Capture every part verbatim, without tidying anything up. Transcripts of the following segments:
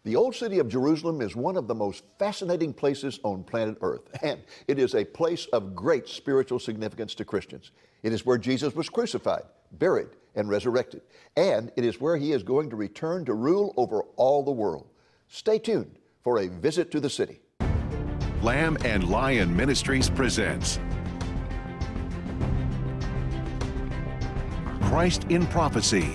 The Old City of Jerusalem is one of the most fascinating places on planet Earth, and it is a place of great spiritual significance to Christians. It is where Jesus was crucified, buried, and resurrected, and it is where he is going to return to rule over all the world. Stay tuned for a visit to the city. Lamb and Lion Ministries presents Christ in Prophecy,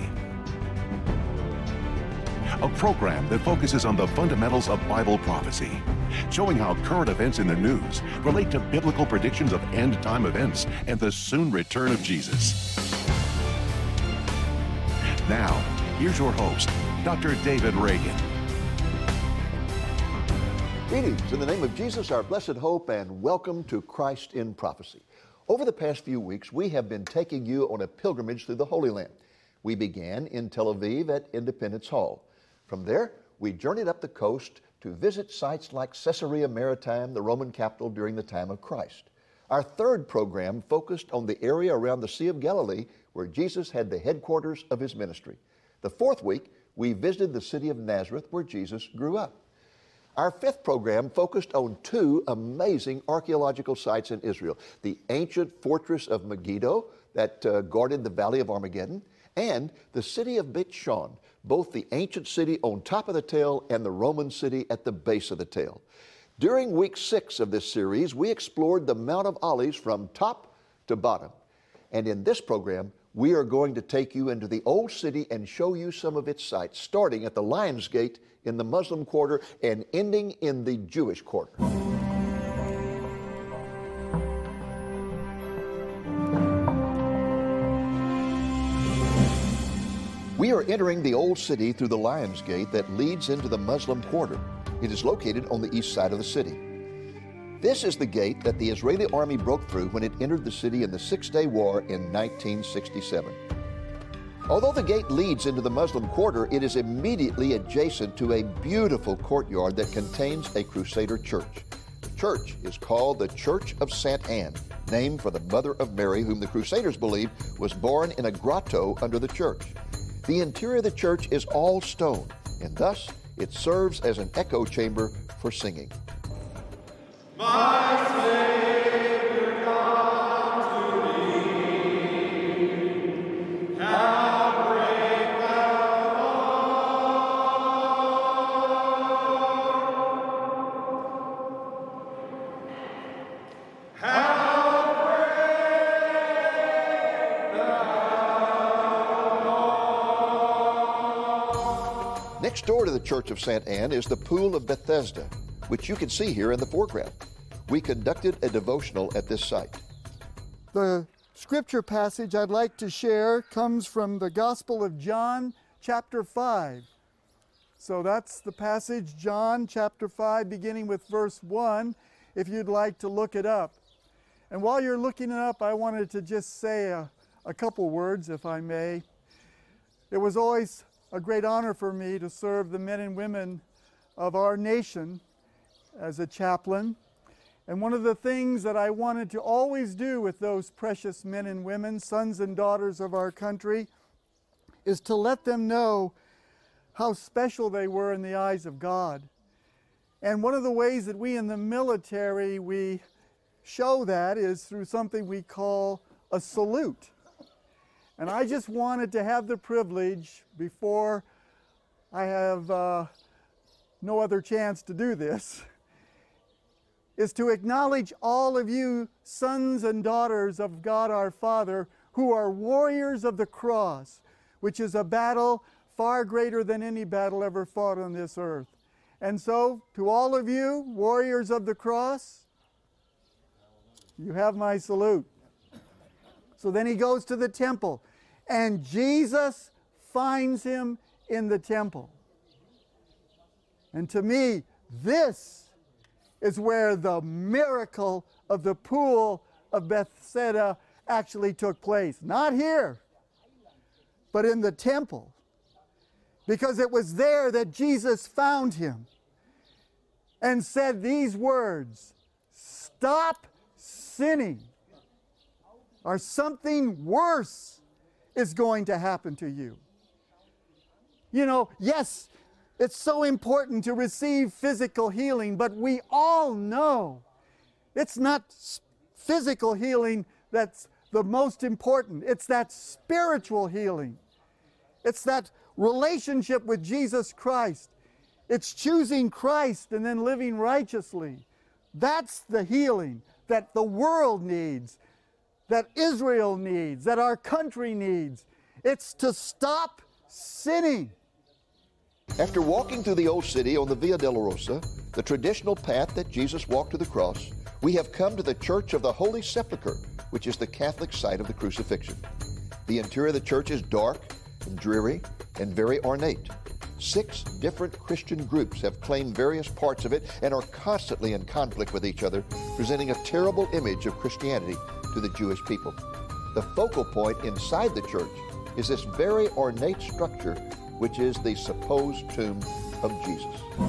a program that focuses on the fundamentals of Bible prophecy, showing how current events in the news relate to biblical predictions of end-time events and the soon return of Jesus. Now, here's your host, Doctor David Reagan. Greetings in the name of Jesus, our blessed hope, and welcome to Christ in Prophecy. Over the past few weeks, we have been taking you on a pilgrimage through the Holy Land. We began in Tel Aviv at Independence Hall. From there, we journeyed up the coast to visit sites like Caesarea Maritima, the Roman capital during the time of Christ. Our third program focused on the area around the Sea of Galilee where Jesus had the headquarters of his ministry. The fourth week, we visited the city of Nazareth where Jesus grew up. Our fifth program focused on two amazing archaeological sites in Israel, the ancient fortress of Megiddo that uh, guarded the Valley of Armageddon, and the city of Beit Shan, both the ancient city on top of the tell and the Roman city at the base of the tell. During week six of this series, we explored the Mount of Olives from top to bottom. And in this program, we are going to take you into the Old City and show you some of its sites, starting at the Lion's Gate in the Muslim quarter and ending in the Jewish quarter. We are entering the Old City through the Lion's Gate that leads into the Muslim quarter. It is located on the east side of the city. This is the gate that the Israeli army broke through when it entered the city in the Six-Day War in nineteen sixty-seven. Although the gate leads into the Muslim quarter, it is immediately adjacent to a beautiful courtyard that contains a Crusader church. The church is called the Church of Saint Anne, named for the Mother of Mary, whom the Crusaders believed was born in a grotto under the church. The interior of the church is all stone, and thus it serves as an echo chamber for singing. My Savior, come to me. How great thou art. How great thou art. Next door to the Church of Saint Anne is the Pool of Bethesda, which you can see here in the foreground. We conducted a devotional at this site. The scripture passage I'd like to share comes from the Gospel of John, chapter five. So that's the passage, John chapter five, beginning with verse one, if you'd like to look it up. And while you're looking it up, I wanted to just say a, a couple words, if I may. It was always a great honor for me to serve the men and women of our nation as a chaplain. And one of the things that I wanted to always do with those precious men and women, sons and daughters of our country, is to let them know how special they were in the eyes of God. And one of the ways that we in the military, we show that is through something we call a salute. And I just wanted to have the privilege, before I have uh, no other chance to do this, is to acknowledge all of you sons and daughters of God our Father who are warriors of the cross, which is a battle far greater than any battle ever fought on this earth. And so, to all of you warriors of the cross, you have my salute. So then he goes to the temple, and Jesus finds him in the temple. And to me, this is where the miracle of the Pool of Bethesda actually took place. Not here, but in the temple. Because it was there that Jesus found him and said these words, "Stop sinning, or something worse is going to happen to you." You know, yes, It's so important to receive physical healing, but we all know it's not physical healing that's the most important. It's that spiritual healing. It's that relationship with Jesus Christ. It's choosing Christ and then living righteously. That's the healing that the world needs, that Israel needs, that our country needs. It's to stop sinning. After walking through the Old City on the Via Dolorosa, the traditional path that Jesus walked to the cross, we have come to the Church of the Holy Sepulchre, which is the Catholic site of the crucifixion. The interior of the church is dark and dreary and very ornate. Six different Christian groups have claimed various parts of it and are constantly in conflict with each other, presenting a terrible image of Christianity to the Jewish people. The focal point inside the church is this very ornate structure, which is the supposed tomb of Jesus.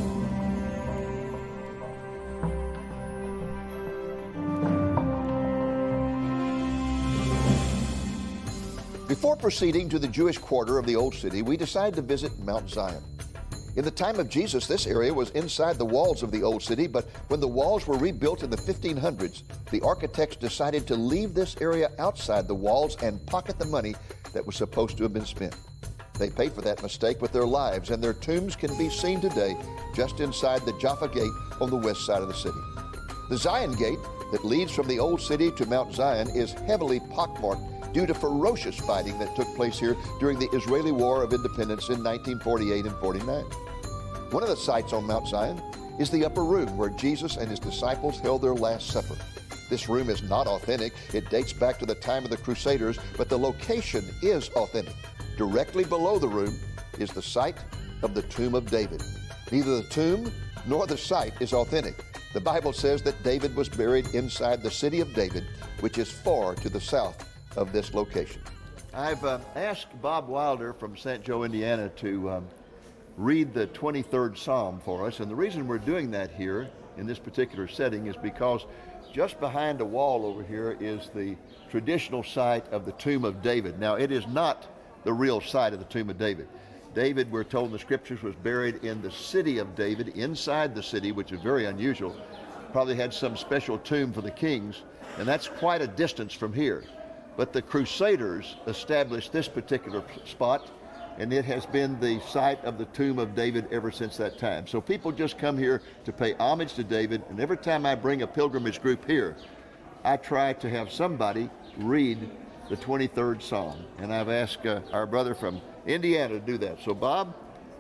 Before proceeding to the Jewish quarter of the Old City, we decided to visit Mount Zion. In the time of Jesus, this area was inside the walls of the Old City, but when the walls were rebuilt in the fifteen hundreds, the architects decided to leave this area outside the walls and pocket the money that was supposed to have been spent. They paid for that mistake with their lives, and their tombs can be seen today just inside the Jaffa Gate on the west side of the city. The Zion Gate that leads from the Old City to Mount Zion is heavily pockmarked due to ferocious fighting that took place here during the Israeli War of Independence in nineteen forty-eight and forty-nine. One of the sites on Mount Zion is the upper room where Jesus and his disciples held their Last Supper. This room is not authentic. It dates back to the time of the Crusaders, but the location is authentic. Directly below the room is the site of the tomb of David. Neither the tomb nor the site is authentic. The Bible says that David was buried inside the city of David, which is far to the south of this location. I've uh, asked Bob Wilder from Saint Joe, Indiana, to um, read the twenty-third Psalm for us, and the reason we're doing that here in this particular setting is because just behind a wall over here is the traditional site of the tomb of David. Now, it is not the real site of the tomb of David. David, we're told in the scriptures, was buried in the city of David, inside the city, which is very unusual. Probably had some special tomb for the kings, and that's quite a distance from here. But the Crusaders established this particular spot, and it has been the site of the tomb of David ever since that time. So people just come here to pay homage to David, and every time I bring a pilgrimage group here, I try to have somebody read the twenty-third Psalm, and I've asked uh, our brother from Indiana to do that. So Bob,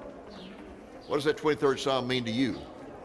what does that twenty-third Psalm mean to you?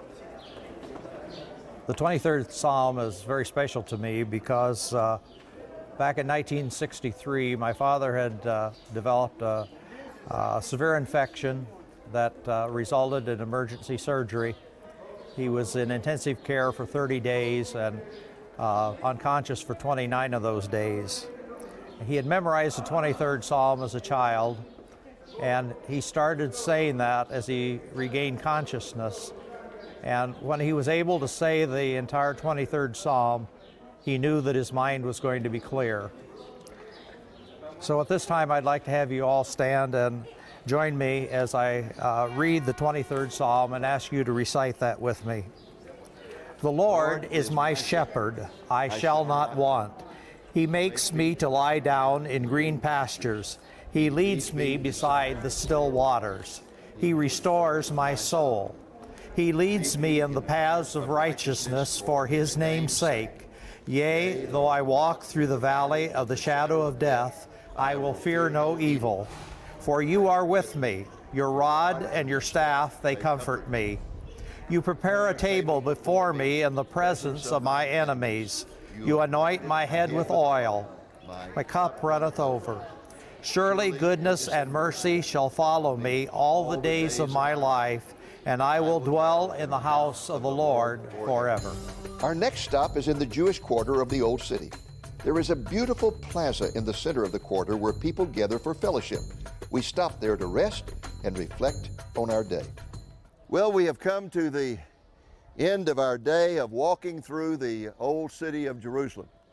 The twenty-third Psalm is very special to me because uh, back in nineteen sixty-three, my father had uh, developed a, a severe infection that uh, resulted in emergency surgery. He was in intensive care for thirty days and uh, unconscious for twenty-nine of those days. He had memorized the twenty-third Psalm as a child, and he started saying that as he regained consciousness. And when he was able to say the entire twenty-third Psalm, he knew that his mind was going to be clear. So at this time, I'd like to have you all stand and join me as I uh, read the twenty-third Psalm and ask you to recite that with me. The Lord is my shepherd, I shall not want. He makes me to lie down in green pastures. He leads me beside the still waters. He restores my soul. He leads me in the paths of righteousness for his name's sake. Yea, though I walk through the valley of the shadow of death, I will fear no evil. For you are with me. Your rod and your staff, they comfort me. You prepare a table before me in the presence of my enemies. You anoint my head with oil. My cup runneth over. Surely goodness and mercy shall follow me all the days of my life, and I will dwell in the house of the Lord forever. Our next stop is in the Jewish quarter of the Old City. There is a beautiful plaza in the center of the quarter where people gather for fellowship. We stop there to rest and reflect on our day. Well, we have come to the end of our day of walking through the Old City of Jerusalem.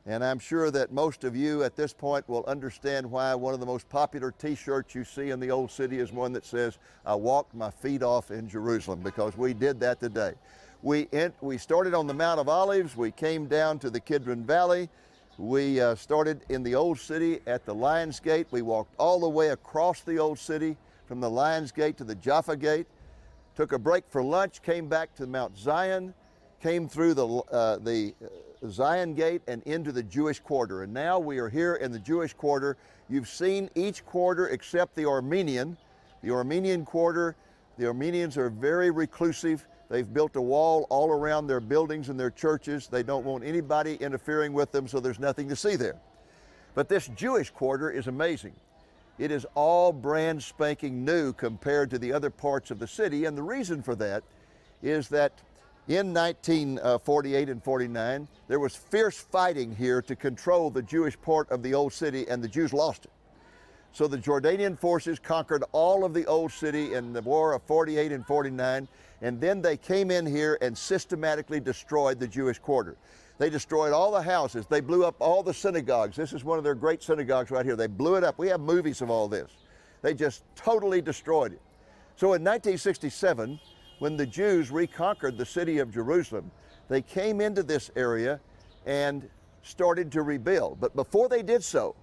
And I'm sure that most of you at this point will understand why one of the most popular t-shirts you see in the Old City is one that says, "I walked my feet off in Jerusalem," because we did that today. We, ent- we started on the Mount of Olives, we came down to the Kidron Valley, we uh, started in the Old City at the Lions Gate, we walked all the way across the Old City from the Lions Gate to the Jaffa Gate, took a break for lunch, came back to Mount Zion, came through the, uh, the Zion Gate and into the Jewish quarter. And now we are here in the Jewish quarter. You've seen each quarter except the Armenian. The Armenian quarter, the Armenians are very reclusive. They've built a wall all around their buildings and their churches. They don't want anybody interfering with them, so there's nothing to see there. But this Jewish quarter is amazing. It is all brand spanking new compared to the other parts of the city, and the reason for that is that in nineteen forty-eight and forty-nine, there was fierce fighting here to control the Jewish part of the Old City, and the Jews lost it. So the Jordanian forces conquered all of the Old City in the war of forty-eight and forty-nine, and then they came in here and systematically destroyed the Jewish quarter. They destroyed all the houses. They blew up all the synagogues. This is one of their great synagogues right here. They blew it up. We have movies of all this. They just totally destroyed it. So in nineteen sixty-seven, when the Jews reconquered the city of Jerusalem, they came into this area and started to rebuild. But before they did so,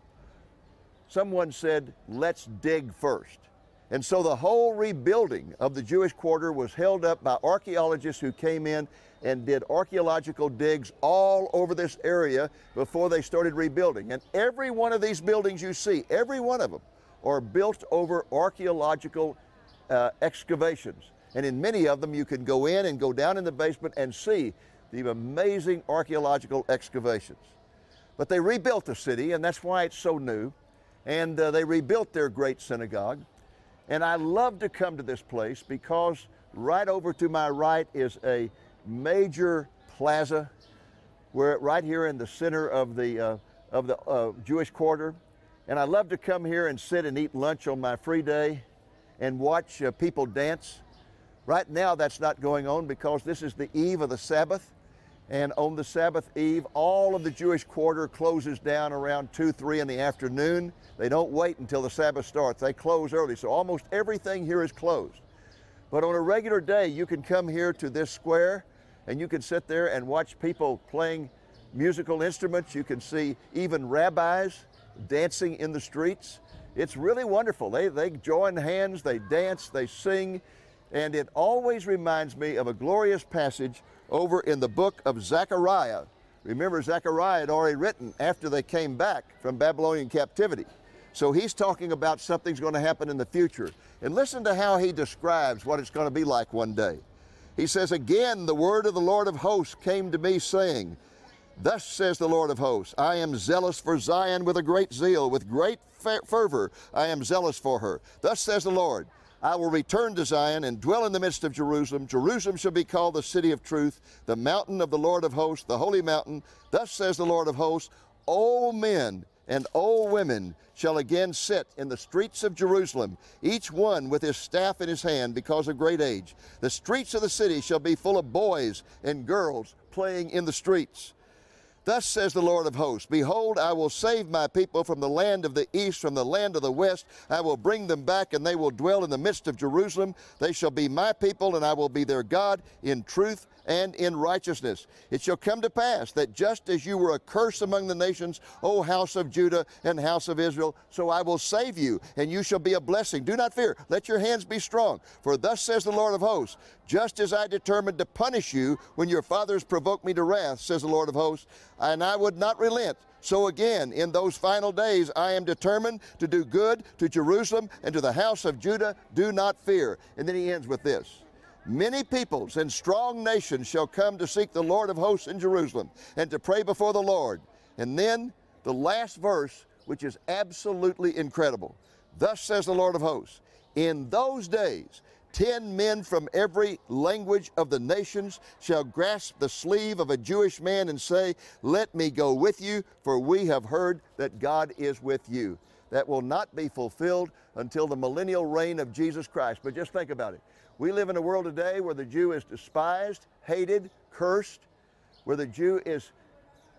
someone said, "Let's dig first." And so the whole rebuilding of the Jewish quarter was held up by archaeologists who came in and did archaeological digs all over this area before they started rebuilding. And every one of these buildings you see, every one of them, are built over archaeological uh, excavations. And in many of them, you can go in and go down in the basement and see the amazing archaeological excavations. But they rebuilt the city, and that's why it's so new. And uh, they rebuilt their great synagogue. And I love to come to this place because right over to my right is a major plaza. We're right here in the center of the, uh, of the uh, Jewish quarter. And I love to come here and sit and eat lunch on my free day and watch uh, people dance. Right now that's not going on because this is the eve of the Sabbath. And on the Sabbath eve, all of the Jewish quarter closes down around two, three in the afternoon. They don't wait until the Sabbath starts. They close early, so almost everything here is closed. But on a regular day, you can come here to this square and you can sit there and watch people playing musical instruments. You can see even rabbis dancing in the streets. It's really wonderful. They, they join hands, they dance, they sing, and it always reminds me of a glorious passage over in the book of Zechariah. Remember, Zechariah had already written after they came back from Babylonian captivity. So he's talking about something's going to happen in the future. And listen to how he describes what it's going to be like one day. He says, "Again, the word of the Lord of hosts came to me, saying, Thus says the Lord of hosts, I am zealous for Zion with a great zeal, with great fervor I am zealous for her. Thus says the Lord, I will return to Zion and dwell in the midst of Jerusalem. Jerusalem shall be called the city of truth, the mountain of the Lord of hosts, the holy mountain. Thus says the Lord of hosts, old men and old women shall again sit in the streets of Jerusalem, each one with his staff in his hand because of great age. The streets of the city shall be full of boys and girls playing in the streets. Thus says the Lord of hosts, Behold, I will save my people from the land of the east, from the land of the west. I will bring them back, and they will dwell in the midst of Jerusalem. They shall be my people, and I will be their God in truth and in righteousness. It shall come to pass that just as you were a curse among the nations, O house of Judah and house of Israel, so I will save you, and you shall be a blessing. Do not fear. Let your hands be strong. For thus says the Lord of hosts, just as I determined to punish you when your fathers provoked me to wrath, says the Lord of hosts, and I would not relent. So again, in those final days, I am determined to do good to Jerusalem and to the house of Judah. Do not fear. And then he ends with this. Many peoples and strong nations shall come to seek the Lord of hosts in Jerusalem and to pray before the Lord. And then the last verse, which is absolutely incredible. Thus says the Lord of hosts, in those days, ten men from every language of the nations shall grasp the sleeve of a Jewish man and say, let me go with you, for we have heard that God is with you. That will not be fulfilled until the millennial reign of Jesus Christ. But just think about it. We live in a world today where the Jew is despised, hated, cursed, where the Jew is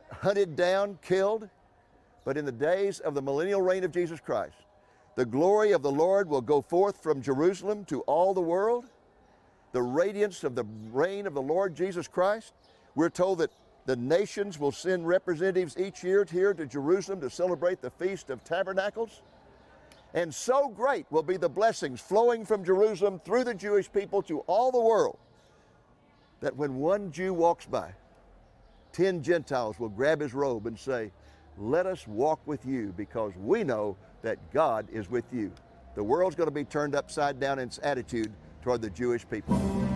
hunted down, killed. But in the days of the millennial reign of Jesus Christ, the glory of the Lord will go forth from Jerusalem to all the world. The radiance of the reign of the Lord Jesus Christ. We're told that the nations will send representatives each year here to Jerusalem to celebrate the Feast of Tabernacles. And so great will be the blessings flowing from Jerusalem through the Jewish people to all the world that when one Jew walks by, ten Gentiles will grab his robe and say, "Let us walk with you because we know that God is with you." The world's going to be turned upside down in its attitude toward the Jewish people.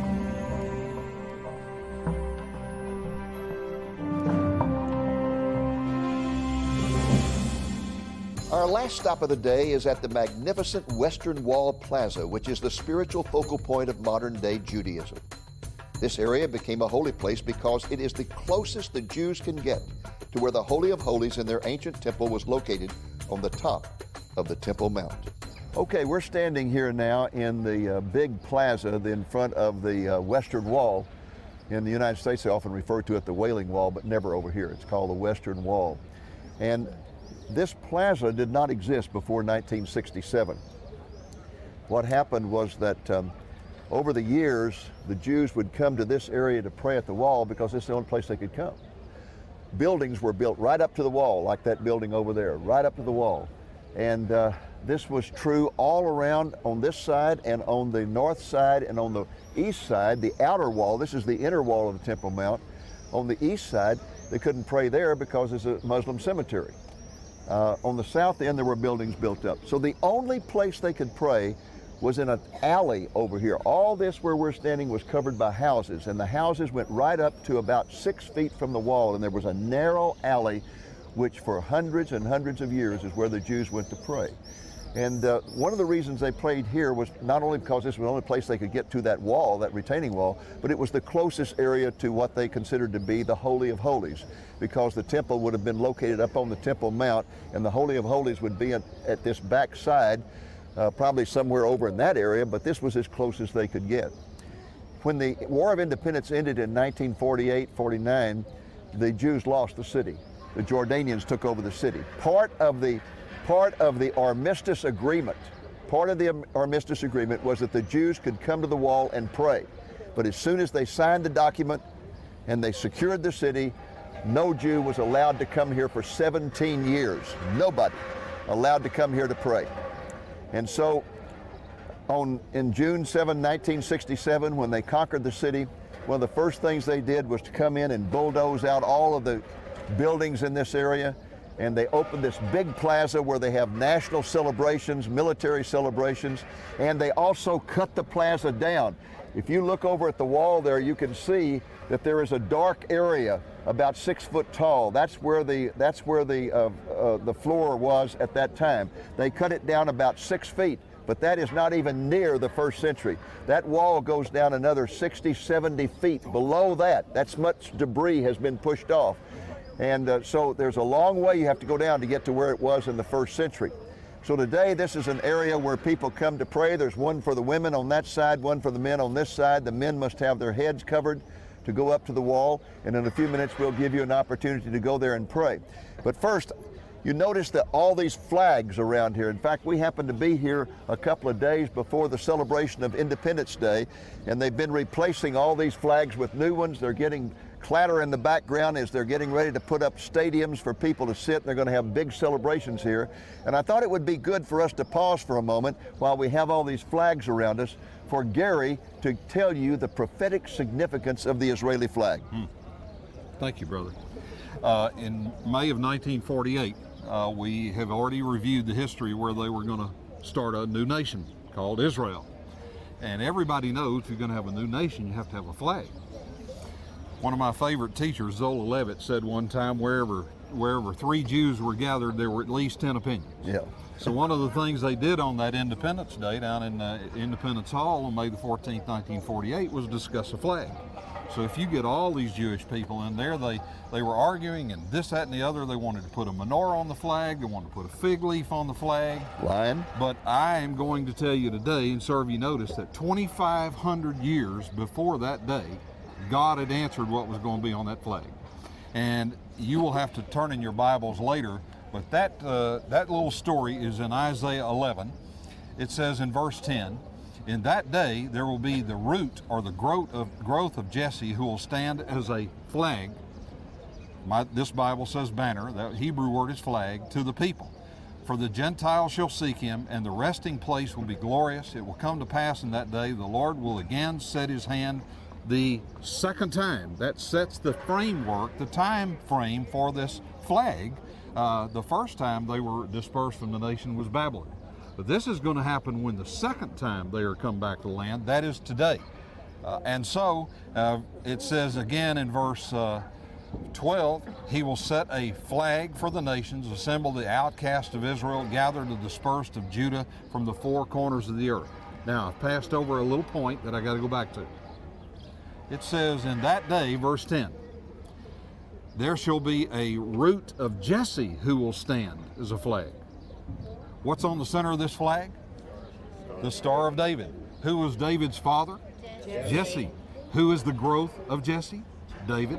Our last stop of the day is at the magnificent Western Wall Plaza, which is the spiritual focal point of modern-day Judaism. This area became a holy place because it is the closest the Jews can get to where the Holy of Holies in their ancient temple was located on the top of the Temple Mount. Okay, we're standing here now in the uh, big plaza in front of the uh, Western Wall. In the United States, they often refer to it the Wailing Wall, but never over here. It's called the Western Wall. And this plaza did not exist before nineteen sixty-seven. What happened was that um, over the years, the Jews would come to this area to pray at the wall because it's the only place they could come. Buildings were built right up to the wall, like that building over there, right up to the wall. And uh, this was true all around on this side and on the north side and on the east side, the outer wall. This is the inner wall of the Temple Mount. On the east side, they couldn't pray there because it's a Muslim cemetery. Uh, on the south end, there were buildings built up. So the only place they could pray was in an alley over here. All this where we're standing was covered by houses, and the houses went right up to about six feet from the wall, and there was a narrow alley which for hundreds and hundreds of years is where the Jews went to pray. And uh, one of the reasons they prayed here was not only because this was the only place they could get to that wall, that retaining wall, but it was the closest area to what they considered to be the Holy of Holies, because the temple would have been located up on the Temple Mount, and the Holy of Holies would be at, at this back side, uh, probably somewhere over in that area, but this was as close as they could get. When the War of Independence ended in nineteen forty-eight forty-nine, the Jews lost the city. The Jordanians took over the city. Part of the Part of the Armistice Agreement, part of the Armistice Agreement was that the Jews could come to the wall and pray. But as soon as they signed the document and they secured the city, no Jew was allowed to come here for seventeen years. Nobody allowed to come here to pray. And so on, in June seventh, nineteen sixty-seven, when they conquered the city, one of the first things they did was to come in and bulldoze out all of the buildings in this area. And they opened this big plaza where they have national celebrations, military celebrations, and they also cut the plaza down. If you look over at the wall there, you can see that there is a dark area about six foot tall. That's where the that's where the uh, uh, the floor was at that time. They cut it down about six feet, but that is not even near the first century. That wall goes down another sixty, seventy feet below that. That's much debris has been pushed off. And uh, so there's a long way you have to go down to get to where it was in the first century. So today this is an area where people come to pray. There's one for the women on that side, one for the men on this side. The men must have their heads covered to go up to the wall. And in a few minutes we'll give you an opportunity to go there and pray. But first, you notice that all these flags around here. In fact, we happened to be here a couple of days before the celebration of Independence Day, and they've been replacing all these flags with new ones. They're getting clatter in the background as they're getting ready to put up stadiums for people to sit. They're going to have big celebrations here. And I thought it would be good for us to pause for a moment while we have all these flags around us for Gary to tell you the prophetic significance of the Israeli flag. Hmm. Thank you, brother. Uh, in May of nineteen forty-eight, uh, we have already reviewed the history where they were going to start a new nation called Israel. And everybody knows if you're going to have a new nation, you have to have a flag. One of my favorite teachers, Zola Levitt, said one time, wherever wherever three Jews were gathered, there were at least ten opinions. Yeah. So one of the things they did on that Independence Day down in uh, Independence Hall on May the fourteenth, nineteen forty-eight, was discuss a flag. So if you get all these Jewish people in there, they, they were arguing and this, that, and the other. They wanted to put a menorah on the flag. They wanted to put a fig leaf on the flag. Lion. But I am going to tell you today and serve you notice that twenty-five hundred years before that day, God had answered what was going to be on that flag. And you will have to turn in your Bibles later, but that, uh, that little story is in Isaiah eleven. It says in verse ten, "In that day there will be the root or the growth of, growth of Jesse, who will stand as a flag." My, this Bible says banner, that Hebrew word is flag, "to the people. For the Gentiles shall seek him, and the resting place will be glorious. It will come to pass in that day, the Lord will again set his hand the second time." That sets the framework, the time frame for this flag. Uh, the first time they were dispersed from the nation was Babylon. But this is going to happen when the second time they are come back to the land, that is today. Uh, and so uh, it says again in verse uh, twelve, "He will set a flag for the nations, assemble the outcast of Israel, gather the dispersed of Judah from the four corners of the earth." Now, I've passed over a little point that I got to go back to. It says, "In that day," verse ten, "there shall be a root of Jesse who will stand as a flag." What's on the center of this flag? The Star of David. Who was David's father? Jesse. Jesse. Who is the growth of Jesse? David.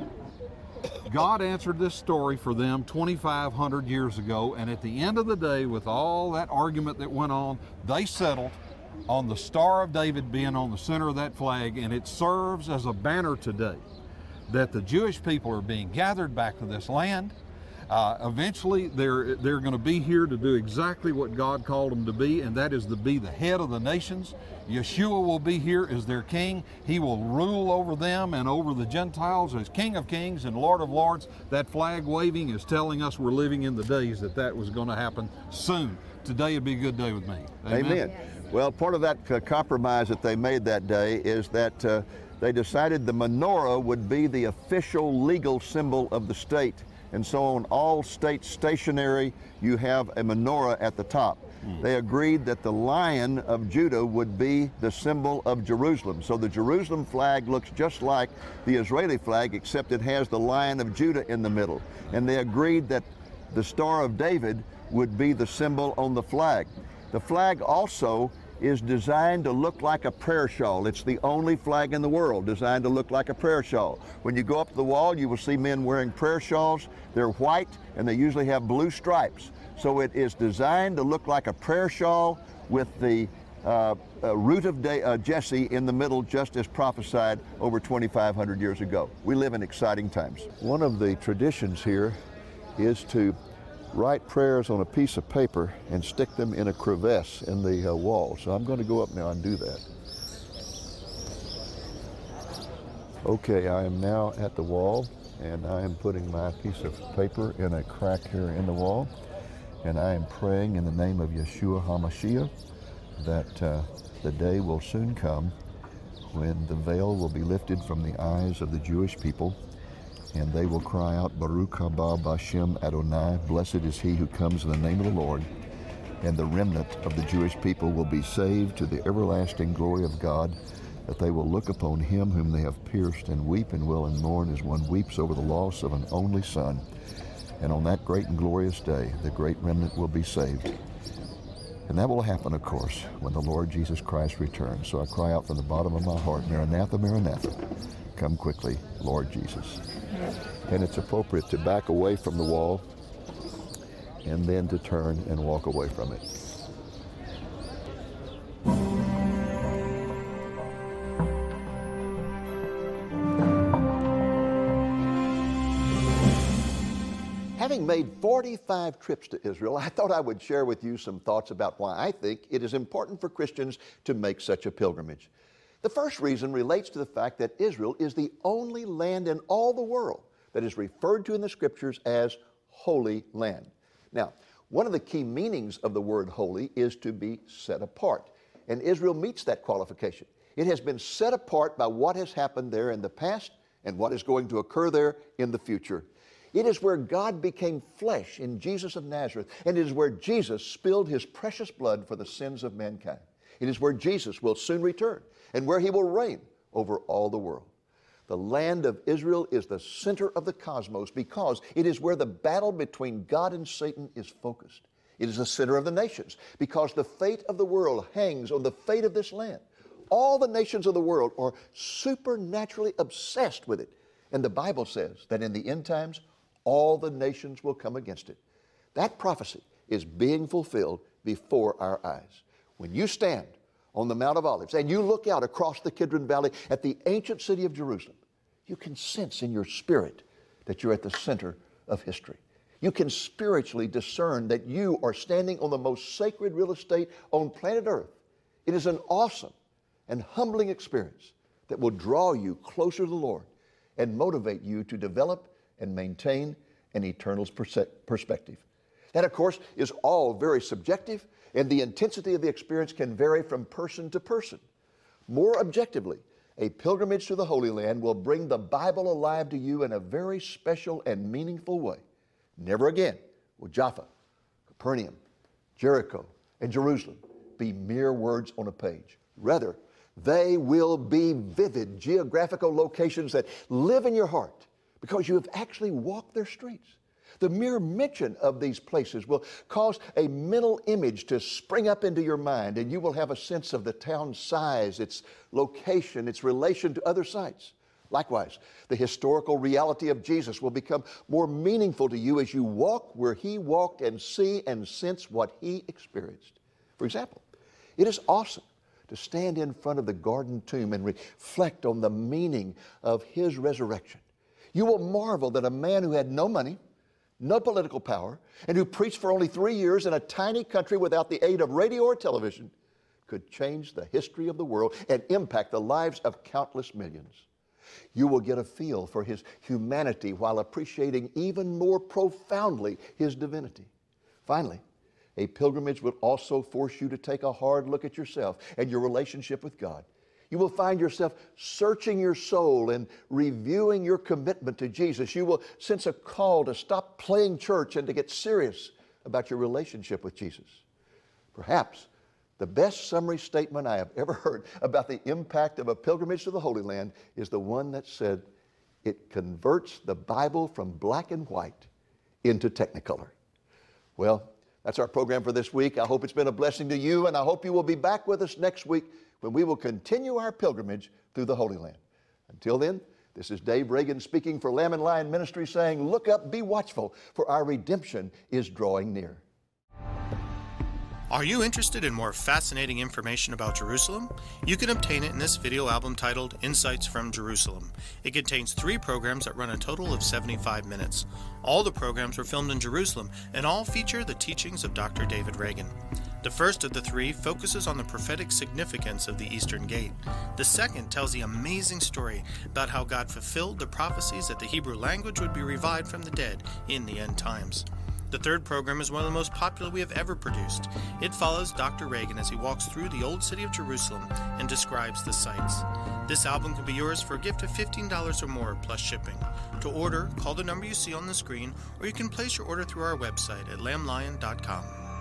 God answered this story for them twenty-five hundred years ago, and at the end of the day, with all that argument that went on, they settled on the Star of David being on the center of that flag, and it serves as a banner today that the Jewish people are being gathered back to this land. Uh, eventually, they're, they're going to be here to do exactly what God called them to be, and that is to be the head of the nations. Yeshua will be here as their king. He will rule over them and over the Gentiles as King of Kings and Lord of Lords. That flag waving is telling us we're living in the days that that was going to happen soon. Today would be a good day with me. Amen. Amen. Well, part of that uh, compromise that they made that day is that uh, they decided the menorah would be the official legal symbol of the state. And so on all state stationery, you have a menorah at the top. Mm. They agreed that the Lion of Judah would be the symbol of Jerusalem. So the Jerusalem flag looks just like the Israeli flag, except it has the Lion of Judah in the middle. And they agreed that the Star of David would be the symbol on the flag. The flag also is designed to look like a prayer shawl. It's the only flag in the world designed to look like a prayer shawl. When you go up to the wall, you will see men wearing prayer shawls. They're white, and they usually have blue stripes. So it is designed to look like a prayer shawl with the uh, uh, root of De uh, Jesse in the middle, just as prophesied over twenty-five hundred years ago. We live in exciting times. One of the traditions here is to write prayers on a piece of paper and stick them in a crevice in the uh, wall. So I'm going to go up now and do that. Okay, I am now at the wall, and I am putting my piece of paper in a crack here in the wall, and I am praying in the name of Yeshua HaMashiach that uh, the day will soon come when the veil will be lifted from the eyes of the Jewish people, and they will cry out, Baruch haba b'Hashem Adonai, blessed is he who comes in the name of the Lord. And the remnant of the Jewish people will be saved to the everlasting glory of God, that they will look upon him whom they have pierced and weep and wail and mourn as one weeps over the loss of an only son. And on that great and glorious day, the great remnant will be saved. And that will happen, of course, when the Lord Jesus Christ returns. So I cry out from the bottom of my heart, Maranatha, Maranatha, come quickly, Lord Jesus. And it's appropriate to back away from the wall and then to turn and walk away from it. Having made forty-five trips to Israel, I thought I would share with you some thoughts about why I think it is important for Christians to make such a pilgrimage. The first reason relates to the fact that Israel is the only land in all the world that is referred to in the Scriptures as Holy Land. Now, one of the key meanings of the word holy is to be set apart, and Israel meets that qualification. It has been set apart by what has happened there in the past and what is going to occur there in the future. It is where God became flesh in Jesus of Nazareth, and it is where Jesus spilled his precious blood for the sins of mankind. It is where Jesus will soon return and where he will reign over all the world. The land of Israel is the center of the cosmos because it is where the battle between God and Satan is focused. It is the center of the nations because the fate of the world hangs on the fate of this land. All the nations of the world are supernaturally obsessed with it. And the Bible says that in the end times, all the nations will come against it. That prophecy is being fulfilled before our eyes. When you stand on the Mount of Olives and you look out across the Kidron Valley at the ancient city of Jerusalem, you can sense in your spirit that you're at the center of history. You can spiritually discern that you are standing on the most sacred real estate on planet Earth. It is an awesome and humbling experience that will draw you closer to the Lord and motivate you to develop and maintain an eternal perse- perspective. That, of course, is all very subjective, and the intensity of the experience can vary from person to person. More objectively, a pilgrimage to the Holy Land will bring the Bible alive to you in a very special and meaningful way. Never again will Jaffa, Capernaum, Jericho, and Jerusalem be mere words on a page. Rather, they will be vivid geographical locations that live in your heart because you have actually walked their streets. The mere mention of these places will cause a mental image to spring up into your mind, and you will have a sense of the town's size, its location, its relation to other sites. Likewise, the historical reality of Jesus will become more meaningful to you as you walk where He walked and see and sense what He experienced. For example, it is awesome to stand in front of the garden tomb and reflect on the meaning of His resurrection. You will marvel that a man who had no money, no political power, and who preached for only three years in a tiny country without the aid of radio or television could change the history of the world and impact the lives of countless millions. You will get a feel for His humanity while appreciating even more profoundly His divinity. Finally, a pilgrimage will also force you to take a hard look at yourself and your relationship with God. You will find yourself searching your soul and reviewing your commitment to Jesus. You will sense a call to stop playing church and to get serious about your relationship with Jesus. Perhaps the best summary statement I have ever heard about the impact of a pilgrimage to the Holy Land is the one that said, it converts the Bible from black and white into Technicolor. Well, that's our program for this week. I hope it's been a blessing to you, and I hope you will be back with us next week when we will continue our pilgrimage through the Holy Land. Until then, this is Dave Reagan speaking for Lamb and Lion Ministry, saying, look up, be watchful, for our redemption is drawing near. Are you interested in more fascinating information about Jerusalem? You can obtain it in this video album titled Insights from Jerusalem. It contains three programs that run a total of seventy-five minutes. All the programs were filmed in Jerusalem and all feature the teachings of Doctor David Reagan. The first of the three focuses on the prophetic significance of the Eastern Gate. The second tells the amazing story about how God fulfilled the prophecies that the Hebrew language would be revived from the dead in the end times. The third program is one of the most popular we have ever produced. It follows Doctor Reagan as he walks through the old city of Jerusalem and describes the sights. This album can be yours for a gift of fifteen dollars or more plus shipping. To order, call the number you see on the screen, or you can place your order through our website at lamb lion dot com.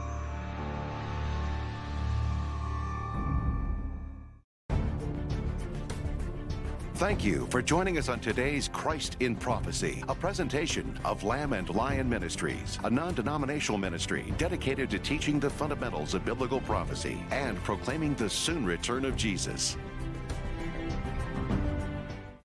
Thank you for joining us on today's Christ in Prophecy, a presentation of Lamb and Lion Ministries, a non-denominational ministry dedicated to teaching the fundamentals of biblical prophecy and proclaiming the soon return of Jesus.